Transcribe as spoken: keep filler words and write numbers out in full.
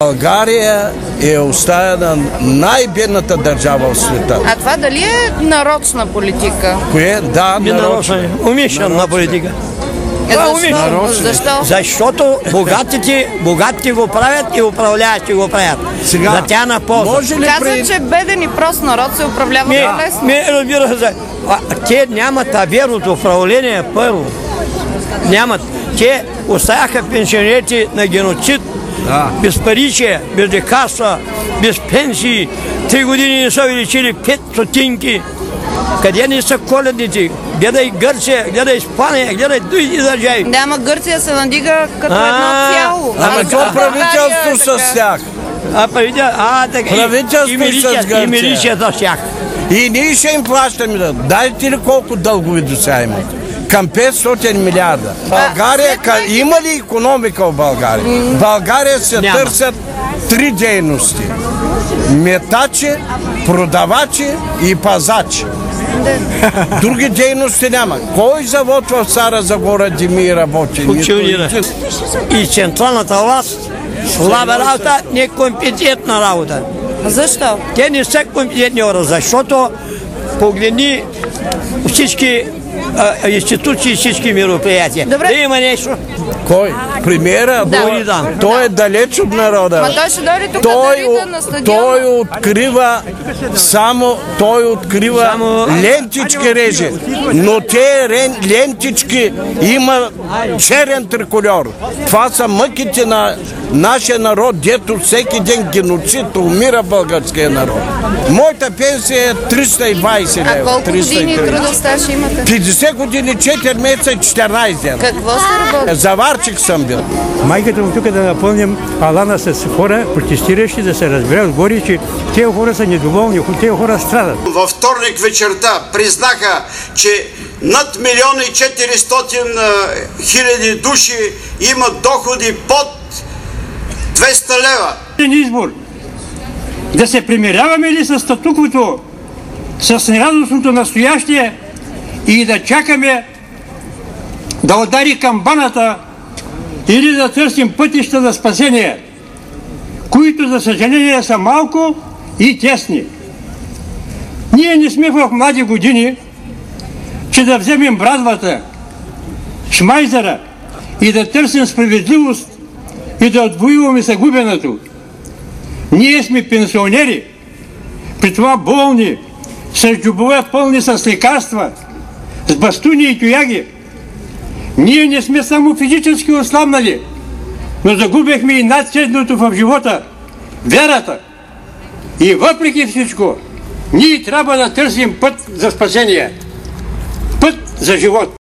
България е оставена най-бедната държава в света. А това дали е нарочна политика? Кое? Да, нарочна. Умишлена политика. Е, защо? Защо? Защото богатите, богатите го правят и управляващи го правят. Сега, за тя на полза. Казва, при... че беден и прост народ се управлява по-лесно. Ми, разбира се, те нямат верното управление първо. Нямат. Те оставяха пенсионерите на геноцид, да. Без париче, без лекарства, без пенсии. Три години не са увеличили пет стотинки. Къде не са коледните? Гледай Гърция, гледай Испания, гледай други държави. Да, ама Гърция се надига като едно цяло. Ама то правителство с тях. А правителство, а така. Правителство с Гърция. И милицията с тях. И ние ще им плащаме. Дайте ли колко дългови до сега имат? Към петстотин милиарда. България, има ли икономика в България? В България се Няма. търсят три дейности. Метачи, продавачи и пазачи. Други дейности няма. Кой завод в Стара Загора дими работи? И централната власт слаба работа, некомпетентна работа. Защо? Те не са компетентни хора, защото погледни всички а, институции, всички мероприятия. Добре. Да има нещо. Кой? Премиера? Да. Да. Той е далеч от народа. Ма той ще дойде тук той, да рита на стадиона. Той открива само, той открива само лентички реже. Но те лентички има черен трикольор. Това са мъките на нашия народ, дето всеки ден геноцид умира българския народ. Моята пенсия е триста и двайсет лева. А колко години трудов стаж имате? петдесет години, четири месеца и четиринайсет дена. Какво се работи? Заварчик съм бил. Майката му тук да напълним алана с хора, протестиращи, да се разберат горе, че тези хора са недоволни, тези хора страдат. Във вторник вечерта признаха, че над милион и четиристотин хиляди души имат доходи под двеста лева. Избор. Да се примиряваме ли с статуквото, с нерадостното настоящие и да чакаме да удари камбаната или да търсим пътища за спасение, които за съжаление са малко и тесни. Ние не сме в млади години, че да вземем брадвата, шмайзера и да търсим справедливост и да отвоюваме загубеното. Ние сме пенсионери, при това болни, с джобове пълни с лекарства, с бастуни и тояги. Ние не сме само физически ослабнали, но загубихме и най-ценното в живота – верата. И въпреки всичко, ние трябва да търсим път за спасение, път за живот.